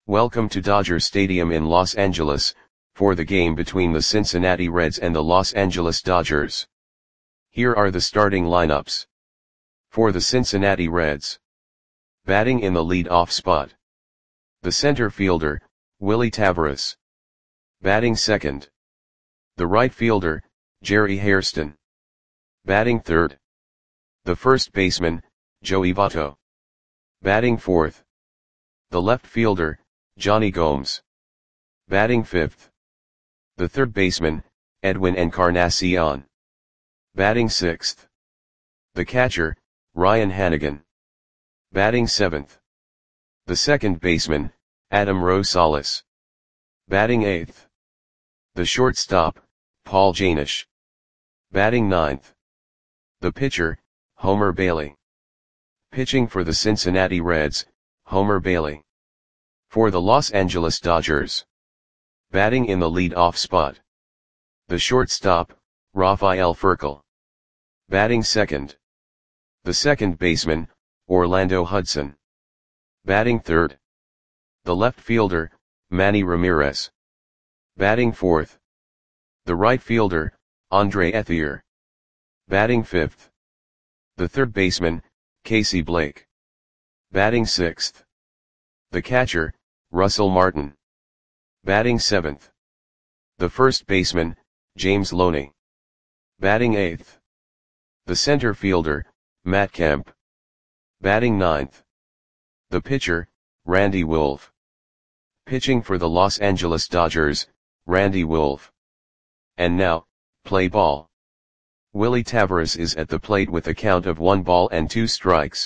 Welcome to Dodger Stadium in Los Angeles, for the game between the Cincinnati Reds and the Los Angeles Dodgers. Here are the starting lineups. For the Cincinnati Reds. Batting in the lead-off spot. The center fielder, Willie Taveras. Batting second. The right fielder, Jerry Hairston. Batting third. The first baseman, Joey Votto. Batting fourth. The left fielder, Jonny Gomes. Batting fifth. The third baseman, Edwin Encarnacion. Batting sixth. The catcher, Ryan Hanigan. Batting seventh. The second baseman, Adam Rosales. Batting eighth. The shortstop, Paul Janish. Batting ninth. The pitcher, Homer Bailey. Pitching for the Cincinnati Reds, Homer Bailey. For the Los Angeles Dodgers. Batting in the lead-off spot. The shortstop, Rafael Furcal. Batting second. The second baseman, Orlando Hudson. Batting third. The left fielder, Manny Ramirez. Batting fourth. The right fielder, Andre Ethier. Batting fifth. The third baseman, Casey Blake. Batting sixth. The catcher, Russell Martin. Batting seventh. The first baseman, James Loney. Batting eighth. The center fielder, Matt Kemp. Batting ninth. The pitcher, Randy Wolf. Pitching for the Los Angeles Dodgers, Randy Wolf. And now, play ball. Willie Taveras is at the plate with a count of 1 ball and 2 strikes.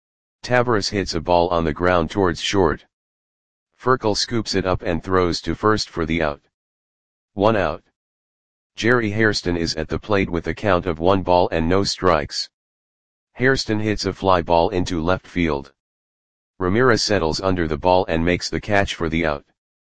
Taveras hits a ball on the ground towards short. Furcal scoops it up and throws to first for the out. 1 out. Jerry Hairston is at the plate with a count of 1 ball and no strikes. Hairston hits a fly ball into left field. Ramirez settles under the ball and makes the catch for the out.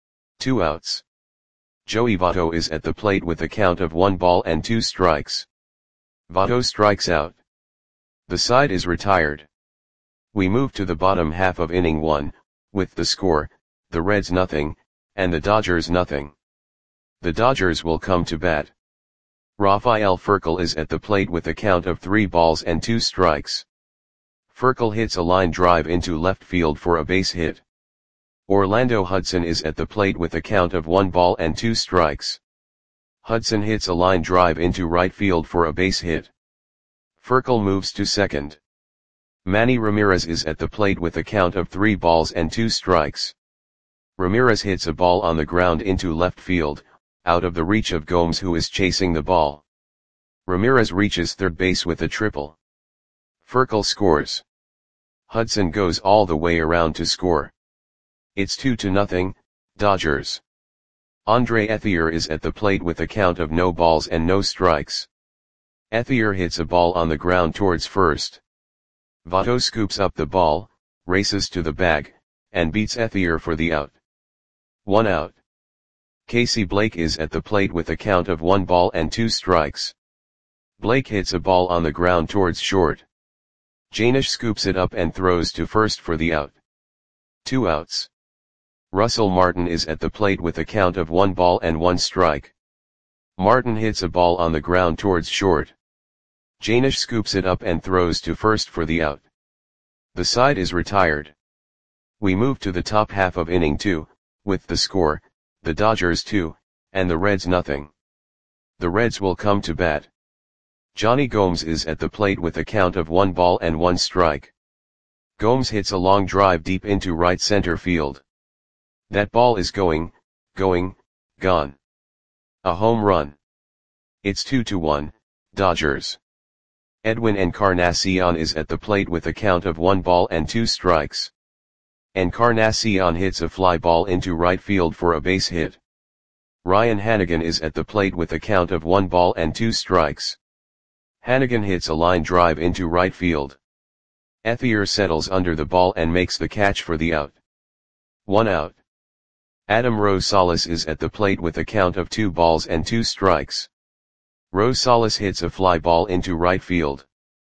2 outs. Joey Votto is at the plate with a count of 1 ball and 2 strikes. Votto strikes out. The side is retired. We move to the bottom half of inning 1, with the score, the Reds nothing, and the Dodgers nothing. The Dodgers will come to bat. Rafael Furcal is at the plate with a count of 3 balls and 2 strikes. Furcal hits a line drive into left field for a base hit. Orlando Hudson is at the plate with a count of 1 ball and 2 strikes. Hudson hits a line drive into right field for a base hit. Furcal moves to second. Manny Ramirez is at the plate with a count of 3 balls and 2 strikes. Ramirez hits a ball on the ground into left field, out of the reach of Gomes, who is chasing the ball. Ramirez reaches third base with a triple. Furcal scores. Hudson goes all the way around to score. It's 2-0, Dodgers. Andre Ethier is at the plate with a count of no balls and no strikes. Ethier hits a ball on the ground towards first. Votto scoops up the ball, races to the bag, and beats Ethier for the out. 1 out. Casey Blake is at the plate with a count of 1 ball and 2 strikes. Blake hits a ball on the ground towards short. Janish scoops it up and throws to first for the out. 2 outs. Russell Martin is at the plate with a count of 1 ball and 1 strike. Martin hits a ball on the ground towards short. Janish scoops it up and throws to first for the out. The side is retired. We move to the top half of inning 2, with the score, the Dodgers 2, and the Reds nothing. The Reds will come to bat. Jonny Gomes is at the plate with a count of 1 ball and 1 strike. Gomes hits a long drive deep into right center field. That ball is gone. A home run. It's 2-1, Dodgers. Edwin Encarnacion is at the plate with a count of 1 ball and 2 strikes. Encarnacion hits a fly ball into right field for a base hit. Ryan Hanigan is at the plate with a count of 1 ball and 2 strikes. Hanigan hits a line drive into right field. Ethier settles under the ball and makes the catch for the out. 1 out. Adam Rosales is at the plate with a count of 2 balls and 2 strikes. Rosales hits a fly ball into right field.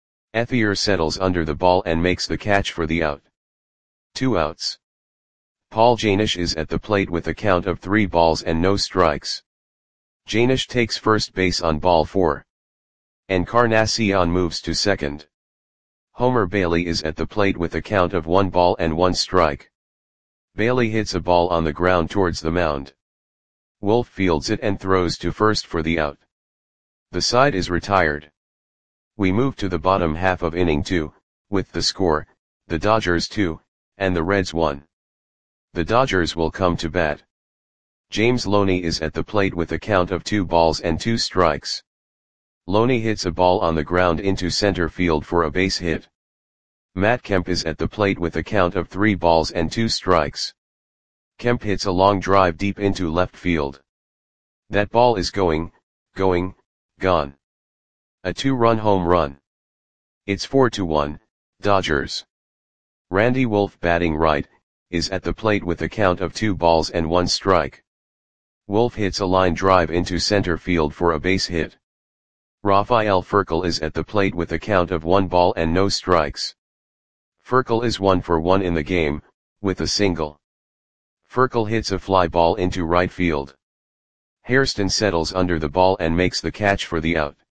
Ethier settles under the ball and makes the catch for the out. 2 outs. Paul Janish is at the plate with a count of 3 balls and no strikes. Janish takes first base on ball 4. Encarnacion moves to second. Homer Bailey is at the plate with a count of 1 ball and 1 strike. Bailey hits a ball on the ground towards the mound. Wolf fields it and throws to first for the out. The side is retired. We move to the bottom half of inning 2, with the score, the Dodgers 2, and the Reds 1. The Dodgers will come to bat. James Loney is at the plate with a count of 2 balls and 2 strikes. Loney hits a ball on the ground into center field for a base hit. Matt Kemp is at the plate with a count of 3 balls and 2 strikes. Kemp hits a long drive deep into left field. That ball is gone. A 2-run home run. It's 4-1, Dodgers. Randy Wolf, batting right, is at the plate with a count of 2 balls and 1 strike. Wolf hits a line drive into center field for a base hit. Rafael Furcal is at the plate with a count of 1 ball and no strikes. Furcal is 1 for 1 in the game, with a single. Furcal hits a fly ball into right field. Hairston settles under the ball and makes the catch for the out.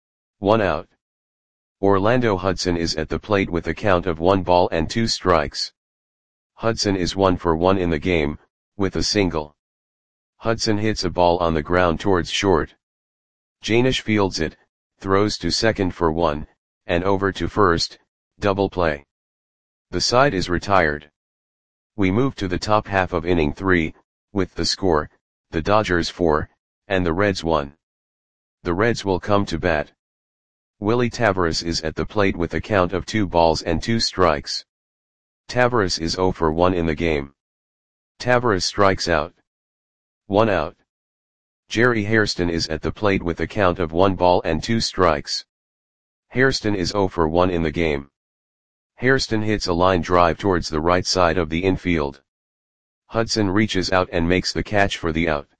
1 out. Orlando Hudson is at the plate with a count of 1 ball and 2 strikes. Hudson is 1 for 1 in the game, with a single. Hudson hits a ball on the ground towards short. Janish fields it, throws to second for 1, and over to first, double play. The side is retired. We move to the top half of inning 3, with the score, the Dodgers 4, and the Reds 1. The Reds will come to bat. Willie Taveras is at the plate with a count of 2 balls and 2 strikes. Taveras is 0 for 1 in the game. Taveras strikes out. 1 out. Jerry Hairston is at the plate with a count of 1 ball and 2 strikes. Hairston is 0 for 1 in the game. Hairston hits a line drive towards the right side of the infield. Hudson reaches out and makes the catch for the out.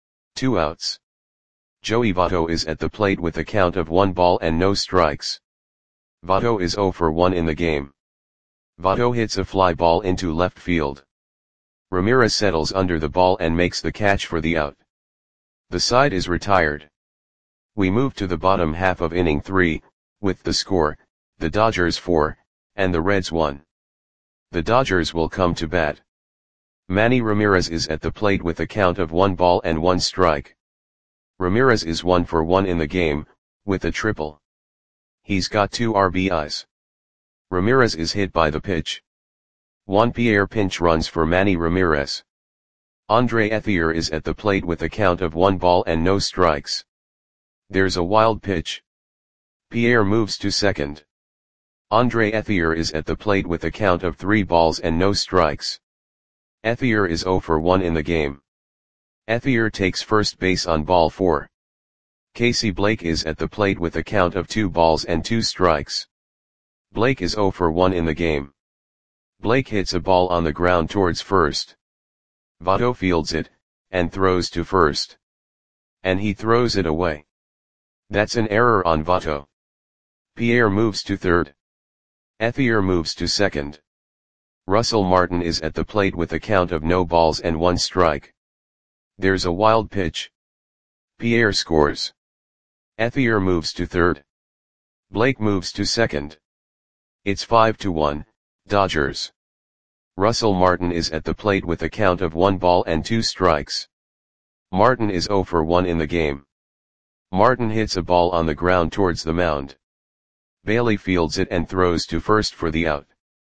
2 outs. Joey Votto is at the plate with a count of 1 ball and no strikes. Votto is 0 for 1 in the game. Votto hits a fly ball into left field. Ramirez settles under the ball and makes the catch for the out. The side is retired. We move to the bottom half of inning 3, with the score, the Dodgers 4, and the Reds 1. The Dodgers will come to bat. Manny Ramirez is at the plate with a count of 1 ball and 1 strike. Ramirez is 1 for 1 in the game, with a triple. He's got 2 RBIs. Ramirez is hit by the pitch. Juan Pierre pinch runs for Manny Ramirez. Andre Ethier is at the plate with a count of 1 ball and no strikes. There's a wild pitch. Pierre moves to second. Andre Ethier is at the plate with a count of 3 balls and no strikes. Ethier is 0 for 1 in the game. Ethier takes first base on ball 4. Casey Blake is at the plate with a count of 2 balls and 2 strikes. Blake is 0 for 1 in the game. Blake hits a ball on the ground towards first. Votto fields it, and throws to first. And he throws it away. That's an error on Votto. Pierre moves to third. Ethier moves to second. Russell Martin is at the plate with a count of no balls and 1 strike. There's a wild pitch. Pierre scores. Ethier moves to third. Blake moves to second. It's 5-1, Dodgers. Russell Martin is at the plate with a count of 1 ball and 2 strikes. Martin is 0 for 1 in the game. Martin hits a ball on the ground towards the mound. Bailey fields it and throws to first for the out.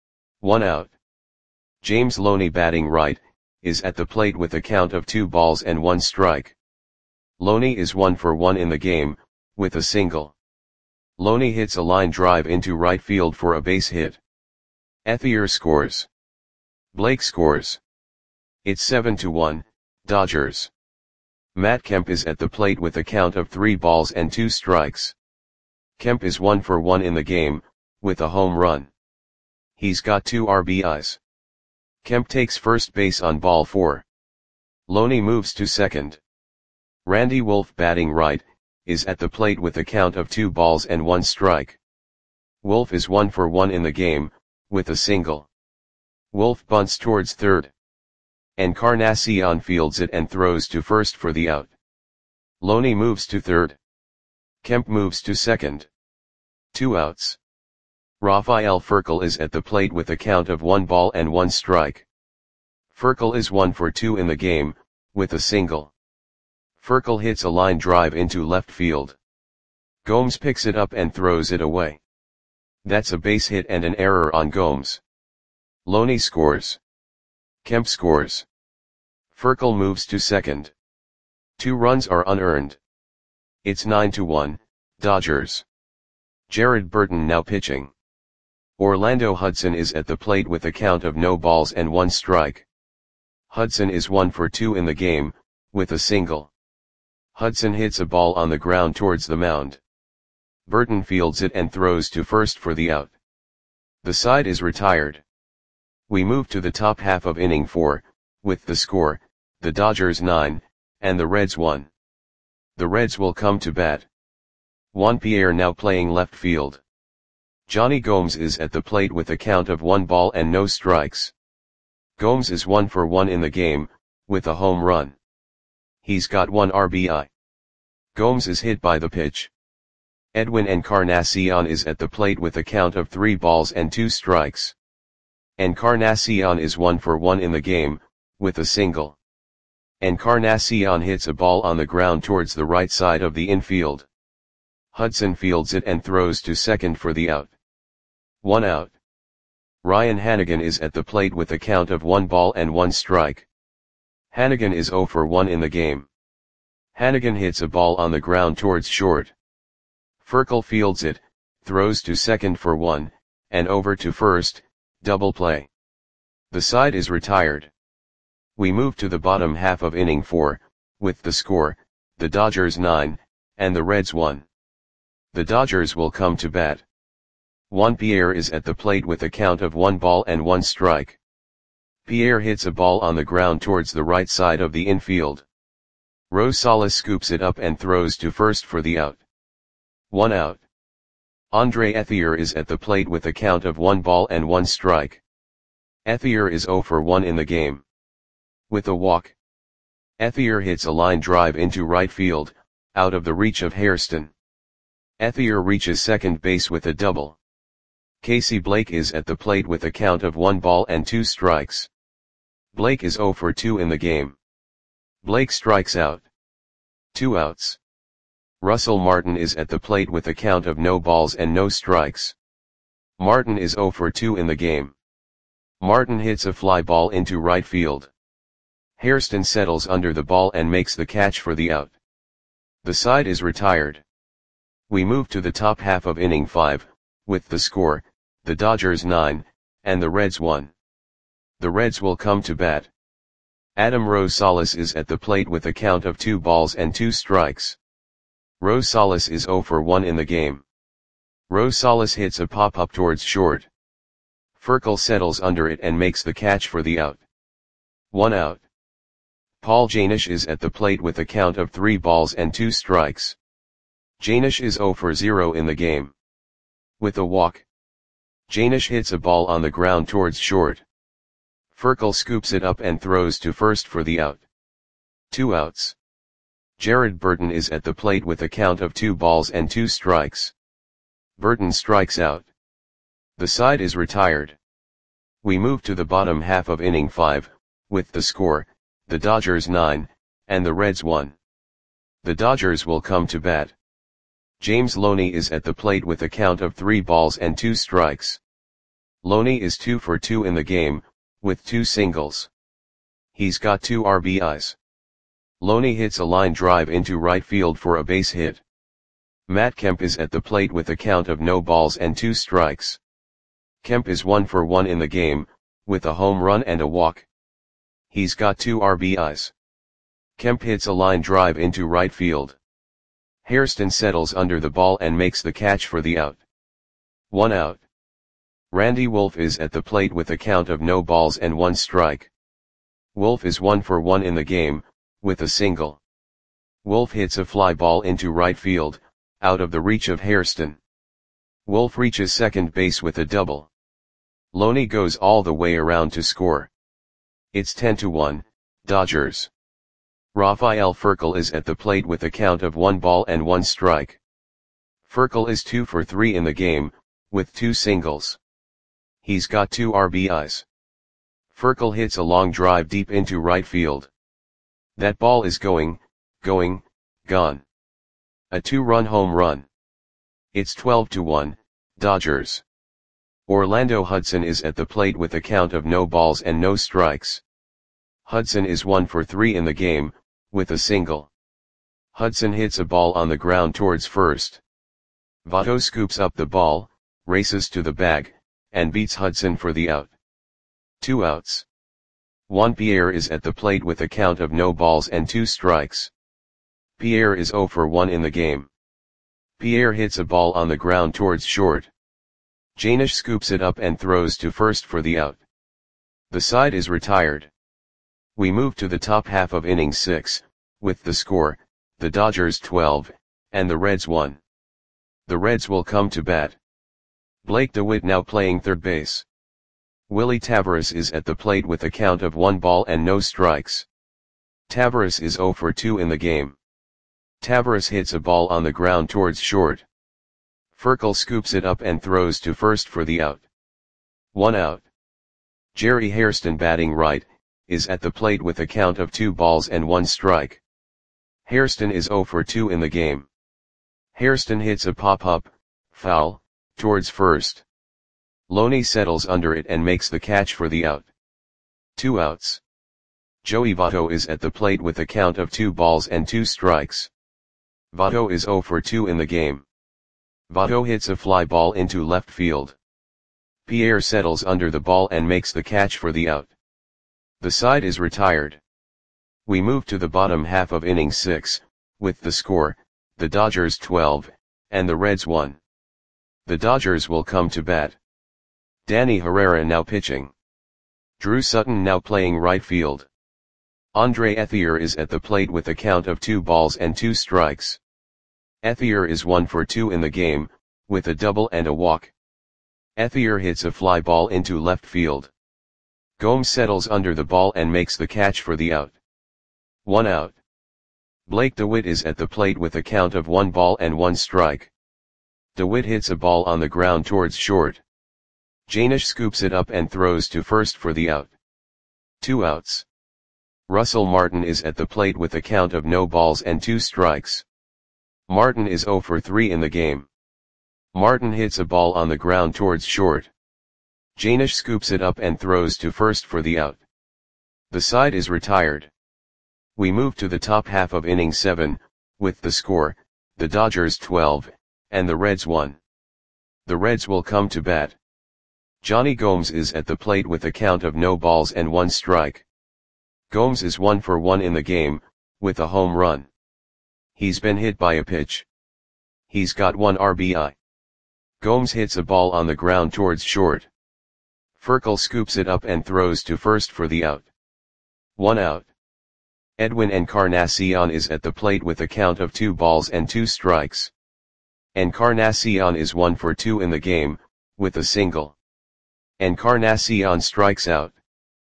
1 out. James Loney, batting right, is at the plate with a count of 2 balls and 1 strike. Loney is 1 for 1 in the game, with a single. Loney hits a line drive into right field for a base hit. Ethier scores. Blake scores. It's 7-1, Dodgers. Matt Kemp is at the plate with a count of 3 balls and 2 strikes. Kemp is 1 for 1 in the game, with a home run. He's got 2 RBIs. Kemp takes first base on ball 4. Loney moves to second. Randy Wolf, batting right, is at the plate with a count of 2 balls and 1 strike. Wolf is 1 for 1 in the game, with a single. Wolf bunts towards third. Encarnacion fields it and throws to first for the out. Loney moves to third. Kemp moves to second. 2 outs. Rafael Furcal is at the plate with a count of 1 ball and 1 strike. Furcal is 1 for 2 in the game, with a single. Furcal hits a line drive into left field. Gomes picks it up and throws it away. That's a base hit and an error on Gomes. Loney scores. Kemp scores. Furcal moves to second. 2 runs are unearned. It's 9-1, Dodgers. Jared Burton now pitching. Orlando Hudson is at the plate with a count of no balls and 1 strike. Hudson is 1 for 2 in the game, with a single. Hudson hits a ball on the ground towards the mound. Burton fields it and throws to first for the out. The side is retired. We move to the top half of inning 4, with the score, the Dodgers 9, and the Reds 1. The Reds will come to bat. Juan Pierre now playing left field. Johnny Gomes is at the plate with a count of 1 ball and no strikes. Gomes is 1 for 1 in the game, with a home run. He's got 1 RBI. Gomes is hit by the pitch. Edwin Encarnacion is at the plate with a count of 3 balls and 2 strikes. Encarnacion is 1 for 1 in the game, with a single. Encarnacion hits a ball on the ground towards the right side of the infield. Hudson fields it and throws to second for the out. 1 out. Ryan Hanigan is at the plate with a count of 1 ball and 1 strike. Hanigan is 0 for 1 in the game. Hanigan hits a ball on the ground towards short. Furcal fields it, throws to second for 1, and over to first, double play. The side is retired. We move to the bottom half of inning 4, with the score, the Dodgers 9, and the Reds 1. The Dodgers will come to bat. Juan Pierre is at the plate with a count of 1 ball and 1 strike. Pierre hits a ball on the ground towards the right side of the infield. Rosales scoops it up and throws to first for the out. 1 out. Andre Ethier is at the plate with a count of 1 ball and 1 strike. Ethier is 0 for 1 in the game. With a walk. Ethier hits a line drive into right field, out of the reach of Hairston. Ethier reaches second base with a double. Casey Blake is at the plate with a count of 1 ball and 2 strikes. Blake is 0 for 2 in the game. Blake strikes out. 2 outs. Russell Martin is at the plate with a count of no balls and no strikes. Martin is 0 for 2 in the game. Martin hits a fly ball into right field. Hairston settles under the ball and makes the catch for the out. The side is retired. We move to the top half of inning 5, with the score, the Dodgers 9, and the Reds 1. The Reds will come to bat. Adam Rosales is at the plate with a count of 2 balls and 2 strikes. Rosales is 0 for 1 in the game. Rosales hits a pop-up towards short. Furcal settles under it and makes the catch for the out. 1 out. Paul Janish is at the plate with a count of 3 balls and 2 strikes. Janish is 0 for 0 in the game. With a walk. Janish hits a ball on the ground towards short. Furcal scoops it up and throws to first for the out. 2 outs. Jared Burton is at the plate with a count of 2 balls and 2 strikes. Burton strikes out. The side is retired. We move to the bottom half of inning 5, with the score, the Dodgers 9, and the Reds 1. The Dodgers will come to bat. James Loney is at the plate with a count of 3 balls and 2 strikes. Loney is 2 for 2 in the game, with 2 singles. He's got 2 RBIs. Loney hits a line drive into right field for a base hit. Matt Kemp is at the plate with a count of no balls and 2 strikes. Kemp is 1 for 1 in the game, with a home run and a walk. He's got 2 RBIs. Kemp hits a line drive into right field. Hairston settles under the ball and makes the catch for the out. 1 out. Randy Wolf is at the plate with a count of no balls and 1 strike. Wolf is 1 for 1 in the game, with a single. Wolf hits a fly ball into right field, out of the reach of Hairston. Wolf reaches second base with a double. Loney goes all the way around to score. It's 10-1, Dodgers. Rafael Furcal is at the plate with a count of 1 ball and 1 strike. Furcal is 2 for 3 in the game, with 2 singles. He's got 2 RBIs. Furcal hits a long drive deep into right field. That ball is gone. A 2-run home run. It's 12-1, Dodgers. Orlando Hudson is at the plate with a count of no balls and no strikes. Hudson is 1 for 3 in the game, with a single. Hudson hits a ball on the ground towards first. Votto scoops up the ball, races to the bag, and beats Hudson for the out. 2 outs. Juan Pierre is at the plate with a count of no balls and 2 strikes. Pierre is 0 for 1 in the game. Pierre hits a ball on the ground towards short. Janish scoops it up and throws to first for the out. The side is retired. We move to the top half of inning 6, with the score, the Dodgers 12, and the Reds 1. The Reds will come to bat. Blake DeWitt now playing third base. Willie Taveras is at the plate with a count of 1 ball and no strikes. Taveras is 0 for 2 in the game. Taveras hits a ball on the ground towards short. Furcal scoops it up and throws to first for the out. 1 out. Jerry Hairston batting right, is at the plate with a count of 2 balls and 1 strike. Hairston is 0 for 2 in the game. Hairston hits a pop-up, foul, towards first. Loney settles under it and makes the catch for the out. 2 outs. Joey Votto is at the plate with a count of 2 balls and 2 strikes. Votto is 0 for 2 in the game. Votto hits a fly ball into left field. Pierre settles under the ball and makes the catch for the out. The side is retired. We move to the bottom half of inning 6, with the score, the Dodgers 12, and the Reds 1. The Dodgers will come to bat. Danny Herrera now pitching. Drew Sutton now playing right field. Andre Ethier is at the plate with a count of 2 balls and 2 strikes. Ethier is 1 for 2 in the game, with a double and a walk. Ethier hits a fly ball into left field. Gomes settles under the ball and makes the catch for the out. 1 out. Blake DeWitt is at the plate with a count of 1 ball and 1 strike. DeWitt hits a ball on the ground towards short. Janish scoops it up and throws to first for the out. 2 outs. Russell Martin is at the plate with a count of no balls and 2 strikes. Martin is 0 for 3 in the game. Martin hits a ball on the ground towards short. Janish scoops it up and throws to first for the out. The side is retired. We move to the top half of inning 7, with the score, the Dodgers 12, and the Reds 1. The Reds will come to bat. Johnny Gomes is at the plate with a count of no balls and 1 strike. Gomes is 1 for 1 in the game, with a home run. He's been hit by a pitch. He's got 1 RBI. Gomes hits a ball on the ground towards short. Furcal scoops it up and throws to first for the out. 1 out. Edwin Encarnacion is at the plate with a count of 2 balls and 2 strikes. Encarnacion is 1 for 2 in the game, with a single. Encarnacion strikes out.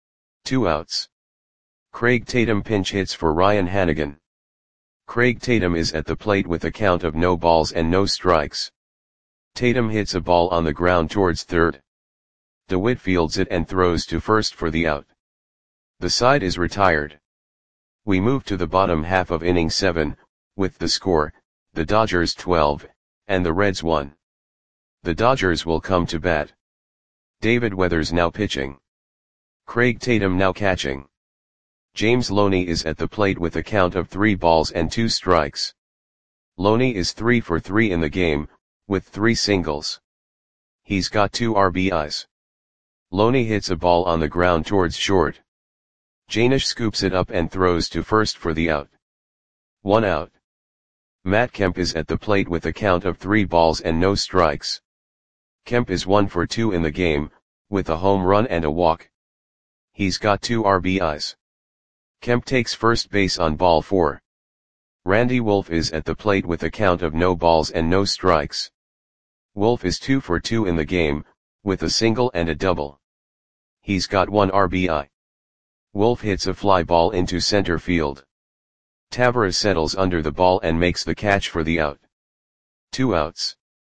2 outs. Craig Tatum pinch hits for Ryan Hanigan. Craig Tatum is at the plate with a count of no balls and no strikes. Tatum hits a ball on the ground towards third. DeWitt fields it and throws to first for the out. The side is retired. We move to the bottom half of inning 7, with the score, the Dodgers 12, and the Reds 1. The Dodgers will come to bat. David Weathers now pitching. Craig Tatum now catching. James Loney is at the plate with a count of 3 balls and 2 strikes. Loney is 3 for 3 in the game, with 3 singles. He's got 2 RBIs. Loney hits a ball on the ground towards short. Janish scoops it up and throws to first for the out. 1 out. Matt Kemp is at the plate with a count of 3 balls and no strikes. Kemp is 1 for 2 in the game, with a home run and a walk. He's got 2 RBIs. Kemp takes first base on ball 4. Randy Wolf is at the plate with a count of no balls and no strikes. Wolf is 2 for 2 in the game, with a single and a double. He's got 1 RBI. Wolf hits a fly ball into center field. Tavares settles under the ball and makes the catch for the out. 2 outs.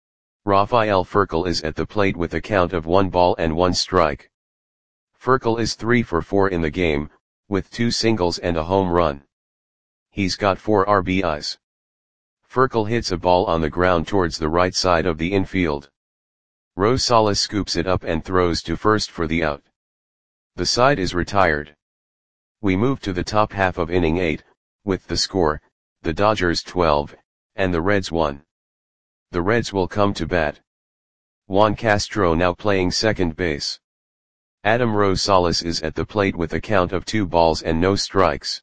Rafael Furcal is at the plate with a count of 1 ball and 1 strike. Furcal is 3 for 4 in the game, with 2 singles and a home run. He's got 4 RBIs. Furcal hits a ball on the ground towards the right side of the infield. Rosales scoops it up and throws to first for the out. The side is retired. We move to the top half of inning 8, with the score, the Dodgers 12, and the Reds 1. The Reds will come to bat. Juan Castro now playing second base. Adam Rosales is at the plate with a count of 2 balls and no strikes.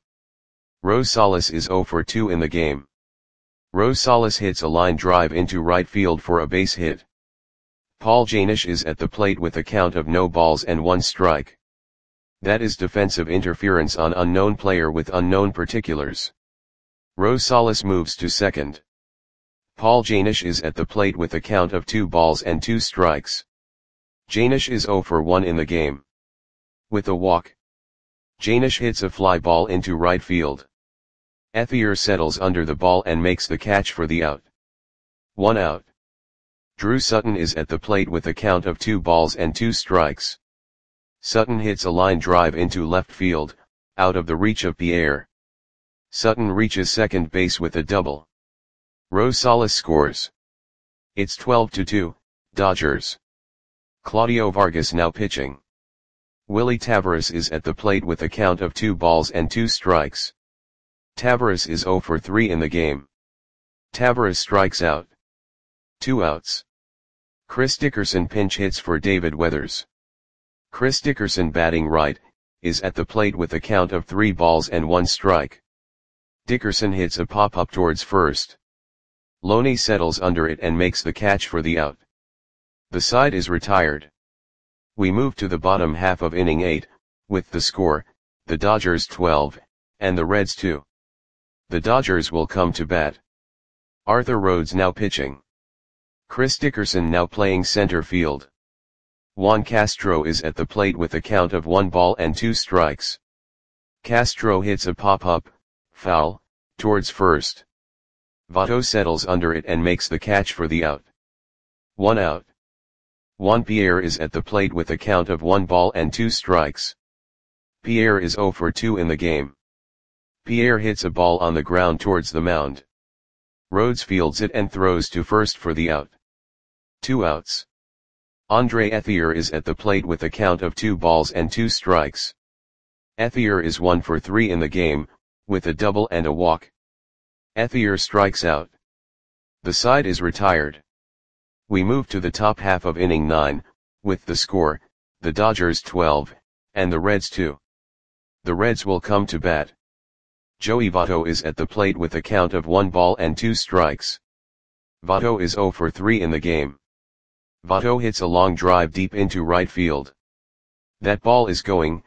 Rosales is 0 for 2 in the game. Rosales hits a line drive into right field for a base hit. Paul Janish is at the plate with a count of no balls and 1 strike. That is defensive interference on unknown player with unknown particulars. Rosales moves to second. Paul Janish is at the plate with a count of 2 balls and 2 strikes. Janish is 0 for 1 in the game. With a walk, Janish hits a fly ball into right field. Ethier settles under the ball and makes the catch for the out. 1 out. Drew Sutton is at the plate with a count of 2 balls and 2 strikes. Sutton hits a line drive into left field, out of the reach of Pierre. Sutton reaches second base with a double. Rosales scores. It's 12-2, Dodgers. Claudio Vargas now pitching. Willie Tavares is at the plate with a count of 2 balls and 2 strikes. Tavares is 0 for 3 in the game. Tavares strikes out. 2 outs. Chris Dickerson pinch hits for David Weathers. Chris Dickerson batting right, is at the plate with a count of 3 balls and 1 strike. Dickerson hits a pop-up towards first. Loney settles under it and makes the catch for the out. The side is retired. We move to the bottom half of inning 8, with the score, the Dodgers 12, and the Reds 2. The Dodgers will come to bat. Arthur Rhodes now pitching. Chris Dickerson now playing center field. Juan Castro is at the plate with a count of 1 ball and 2 strikes. Castro hits a pop-up, foul, towards first. Votto settles under it and makes the catch for the out. 1 out. Juan Pierre is at the plate with a count of 1 ball and 2 strikes. Pierre is 0 for 2 in the game. Pierre hits a ball on the ground towards the mound. Rhodes fields it and throws to first for the out. 2 outs. Andre Ethier is at the plate with a count of 2 balls and 2 strikes. Ethier is 1 for 3 in the game, with a double and a walk. Ethier strikes out. The side is retired. We move to the top half of inning 9, with the score, the Dodgers 12, and the Reds 2. The Reds will come to bat. Joey Votto is at the plate with a count of 1 ball and 2 strikes. Votto is 0 for 3 in the game. Votto hits a long drive deep into right field. That ball is gone.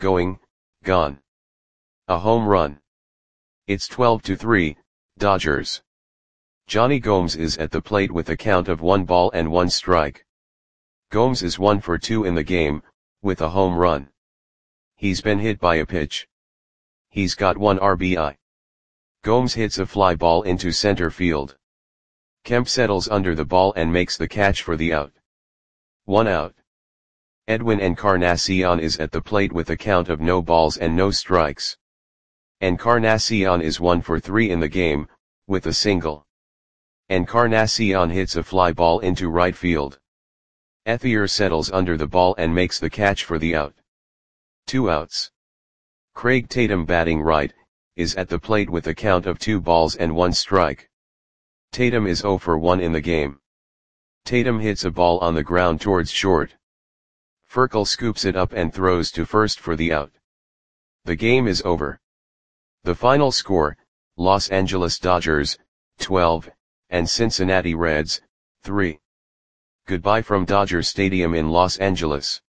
A home run. It's 12-3, Dodgers. Johnny Gomes is at the plate with a count of 1 ball and 1 strike. Gomes is 1 for 2 in the game, with a home run. He's been hit by a pitch. He's got 1 RBI. Gomes hits a fly ball into center field. Kemp settles under the ball and makes the catch for the out. 1 out. Edwin Encarnacion is at the plate with a count of no balls and no strikes. Encarnacion is 1 for 3 in the game, with a single. Encarnacion hits a fly ball into right field. Ethier settles under the ball and makes the catch for the out. 2 outs. Craig Tatum batting right, is at the plate with a count of 2 balls and 1 strike. Tatum is 0 for 1 in the game. Tatum hits a ball on the ground towards short. Furcal scoops it up and throws to first for the out. The game is over. The final score, Los Angeles Dodgers, 12, and Cincinnati Reds, 3. Goodbye from Dodger Stadium in Los Angeles.